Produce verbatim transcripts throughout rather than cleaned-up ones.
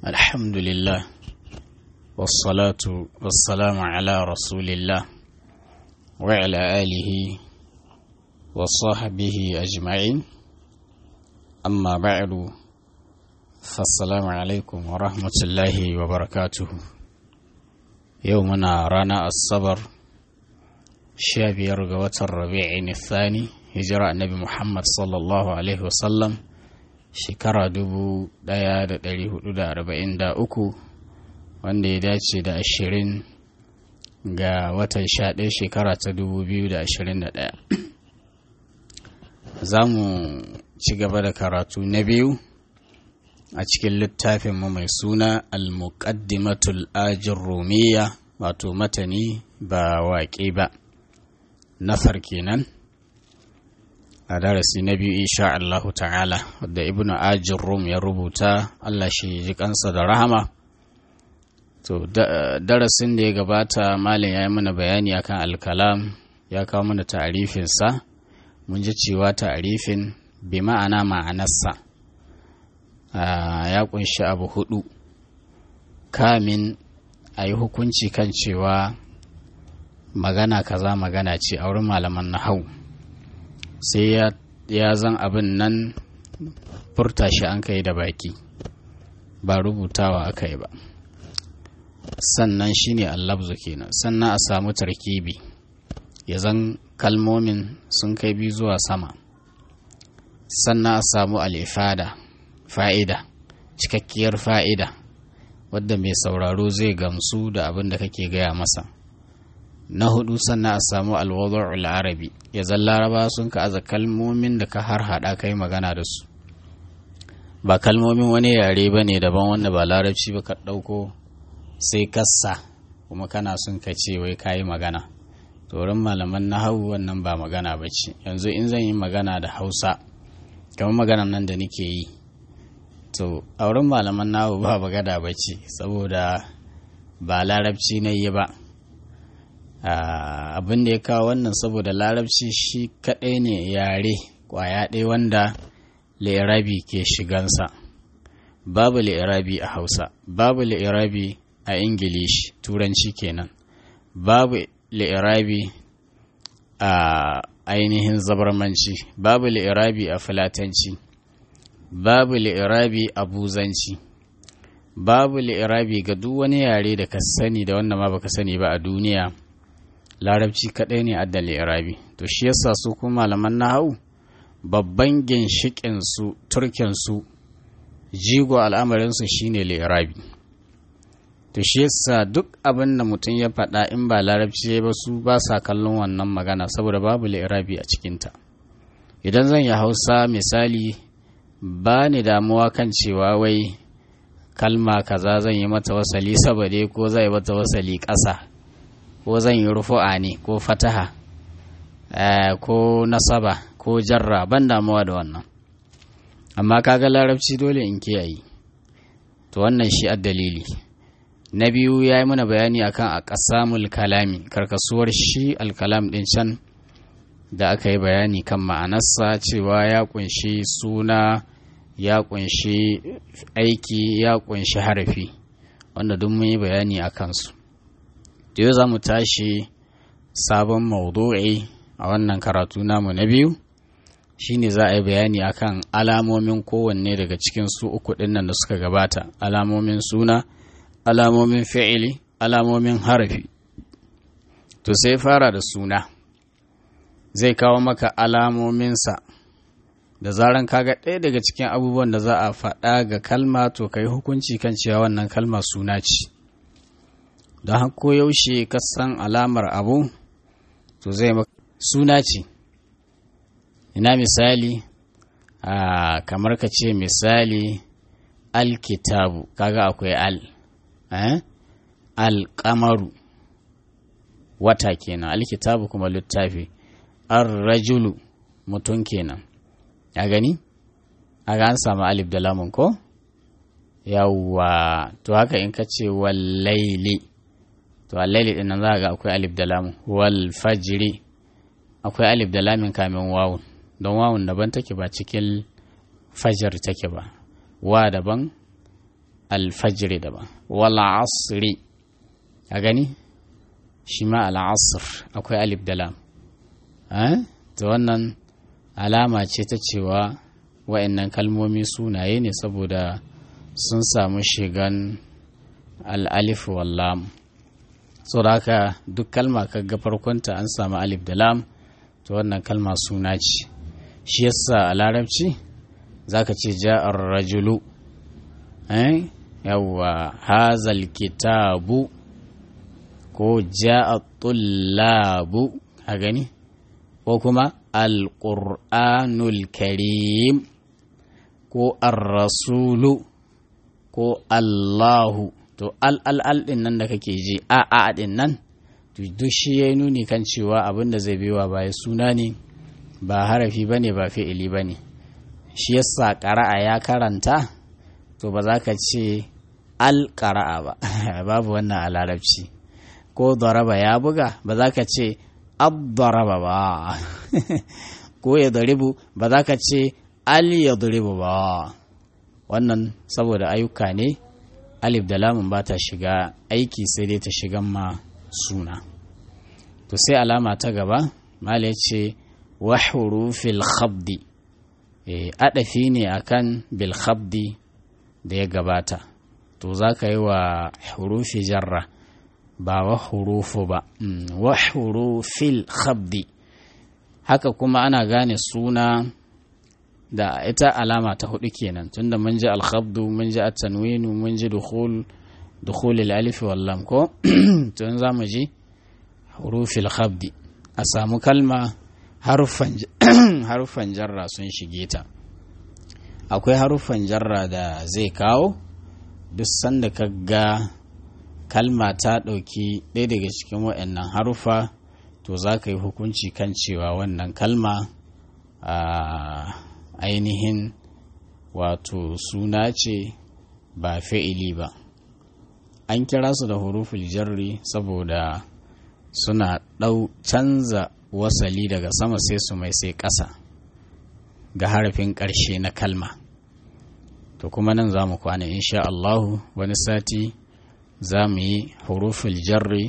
الحمد لله والصلاة والسلام على رسول الله وعلى آله وصحبه أجمعين أما بعد فالسلام عليكم ورحمة الله وبركاته يومنا رانا الصبر شابي رقوة الربيع الثاني هجرة النبي محمد صلى الله عليه وسلم shekara dubu ɗaya da ɗari hudu da arba'in da uku wanda ya dace da ashirin ga watan sha ɗaya shekara ta dubu biyu da ashirin da ɗaya. Za mu ci gaba da karatu na biyu a cikin littafinmu mai suna al-muqaddimatul ajin rumiya, wato matani ba waƙe ba, nasar kenan. A darasi na biyu insha Allahu ta'ala wadda ibnu ajin rum ya rubuta, Allah shi ji kansa da rahama. To darasin da ya gabata malam ya yi mana bayani akan alkalam, ya kawo mana ta'arifinsa. Mun ji cewa ta'arifin bi ma'ana ma'anarsa ya kunshi abu hudu kamin a yi hukunci kan cewa magana kaza magana ce a wurin malaman nahau. Sai ya, ya zan abin nan furta shi an kai da baki ba rubutawa aka yi ba, sannan shi ne allabzu kenan. Sannan a samu tarkibi, ya zan kalmomin sun kai biyu zuwa sama. Sannan a samu al'ifada, fa'ida, cikakkiyar fa'ida wadda mai sauraro zai gamsu da abin da kake gaya masa. Na hudu sannan a samu alwadu'ul arabi, ya zan laraba sun ka aza kalmomin da ka har hada kai magana da su, ba kalmomin wani yare ba ne daban wanda ba larabci ba ka ɗauko sai kassa kuma kana sun ka ce wai ka yi magana. Turin malaman na hau wannan ba magana ba ce. Yanzu in zan yi magana da hausa kamar maganan nan da nake yi, to a wurin malaman na hau ba magana ba ce, saboda ba larabci na yi ba. Uh, abin da ya kawo wannan saboda larabci shi kaɗai ne yare ƙwaya ɗaya wanda li'irabi ke shigansa. Babu li'irabi a hausa, babu li'irabi a ingilishi, turanci kenan, babu li'irabi a ainihin zabarmanci, babu li'irabi a filatanci, babu li'irabi a buzanci, babu li'irabi ga duk wani yare da ka sani da wanda ma baka sani ba a duniya. Larabci kaɗai ne adda li'irabi. To shi yasa su kuma malaman nahau babban ginshiƙinsu, turkensu, jigo al'amarinsu shine li'irabi. To shi yasa duk abin da mutum ya faɗa in ba larabci ba su ba sa kallon wannan magana saboda babu li'irabi a cikinta. Idan zan yi hausa misali, ba ni damuwa kan cewa wai kalma kaza zan yi mata wasali saboda ko zai mata wasali ƙasa, ko zan yi rufu'a ne ko fataha ko nasaba ko jarra, ban damuwa da wannan. Amma kaga larabci dole in kiyaye. To wannan shi addalili. Na biyu ya yi mana bayani akan aqsamul kalami, karkasuwar shi alkalam din can da aka yi bayani kan ma'anarsa, cewa ya kunshi suna, ya kunshi aiki, ya kunshi harafi, wanda duk mun yi bayani a kansu. Da yau za mu tashi sabon maudu'i a wannan karatu namu na biyu, shine za a yi bayani akan alamomin kowanne daga cikin su uku dinnan da suka gabata: alamomin suna, alamomin fi'ili, alamomin harafi. To sai fara da suna, zai kawo maka alamominsa. Da zaran kaga ɗaya daga cikin abubuwan da za a faɗa ga kalma, to kai hukunci kan cewa wannan kalma suna ce. Don haka yaushe ka san alamar abu, to zai maka suna ce. Ina misali, a kamar ka ce misali alkitabu, kaga akwai al, eh? Alƙamaru wata kenan, alkitabu kuma littafi, ar-rajulu mutum kenan. Ya gani? Aga an samu alif da lamun ko? Yawwa, to haka in ka ce wallaili, to allaili din nan za ga akwai alif da lamun. Wal fajri akwai alif da lamin kamin wawun, don wawun daban take ba cikin fajar take ba. Wa daban alfajiri daban wal asri a gani shi ma al asr akwai alif da lam eh to wannan alama ce ta cewa wa'annan kalmomi sunaye ne saboda sun samu shigan al alif wal lam saboda haka duk kalma kaga farkonta an samu alif da lam to wannan kalma suna ce shi yasa a larabci zaka ce ja'ar rajulu eh yawwa hazal kitabu ko ja'a tullabu a gani ko kuma alqur'anul karim ko ar-rasulu ko allahu to al al al din nan da kake ji a a din nan to duk shi yayi nuni kan cewa abinda zai biwa baya suna ne ba harafi bane ba fi'ili bane shi yasa qara'a ya karanta to ba za ka ce al-qara'a ba babu wannan a larabci ko daraba ya buga ba za ka ce ad-daraba ba ko ya daribu ba za ka ce al-yadribu ba wannan saboda ayyuka ne alif da lamun ba ta shiga aiki sai dai ta shigan ma suna to sai alama ta gaba mala ya ce wa hurufil khabdi e, adafi ne akan bil khabdi da ya gabata to za ka yi wa hurufi jarra ba wa hurufu ba mm, wa hurufil khabdi haka kuma ana gane suna da ita alama ta hudu kenan tunda mun ji al-khabdu mun ji at-tanwinu mun ji dukhul dukhul al-alif wal lam ko to in zamu ji hurufil khabdi a samu kalma harufan harufan jarra sun shige ta akwai harufan jarra da zai kawo duk sanda ka ga kalma ta ɗauki ɗaya daga cikin waɗannan harufa to za ka yi hukunci kan cewa wannan kalma a ainihin wato suna ce ba fi'ili ba an kira su da huruful jarri saboda suna ɗau canza wasali daga sama sai su mai sai ƙasa ga harafin ƙarshe na kalma to kuma nan za mu kwana insha Allahu wani sati za mu yi huruful jarri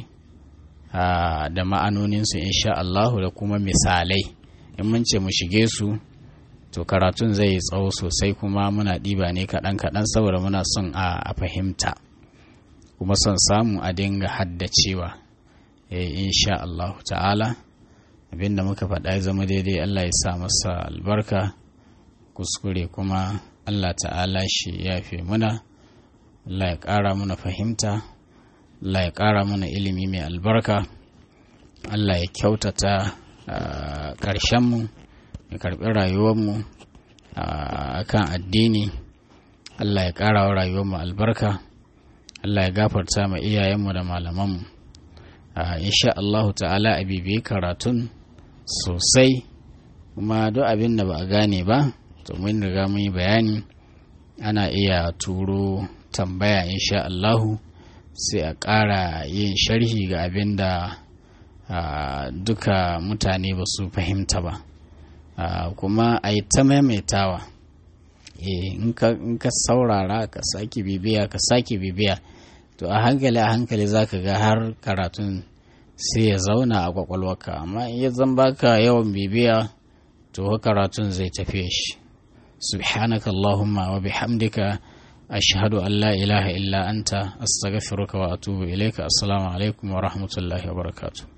da ma'anoninsu insha Allahu da kuma misalai in mun ce mu shige su to karatun zai yi tsawo sosai kuma muna ɗiba ne kaɗan-kaɗan saboda muna son a fahimta kuma son samu a dinga haddacewa insha Allahu ta'ala abinda muka faɗa ya zama daidai Allah ya sa masa albarka kuskure kuma Allah ta'ala shi ya fi muna Allah ya ƙara muna fahimta Allah ya ƙara muna ilimi mai albarka Allah ya kyautata ƙarshenmu ya karɓi rayuwarmu a kan addini Allah ya ƙara wa rayuwarmu albarka Allah ya gafarta ma iyayenmu da malamanmu insha Allah ta'ala a bibiyi karatun sosai kuma duk abin da ba a gane ba to mun riga mun yi bayani ana iya turo tambaya insha Allahu sai a ƙara yin sharhi ga abin da duka mutane ba su fahimta ba kuma a yi ta maimaitawa in ka saurara ka sake bibiya ka sake bibiya to a hankali a hankali za ka ga har karatun sai ya zauna a kwakwalwarka amma in ya zan baka yawan bibiya to karatun zai tafiye shi subhanaka allahumma wa bihamdika ashhadu an la ilaha illa anta astaghfiruka wa atubu ilayka assalamu alaikum wa rahmatullahi wa barakatuh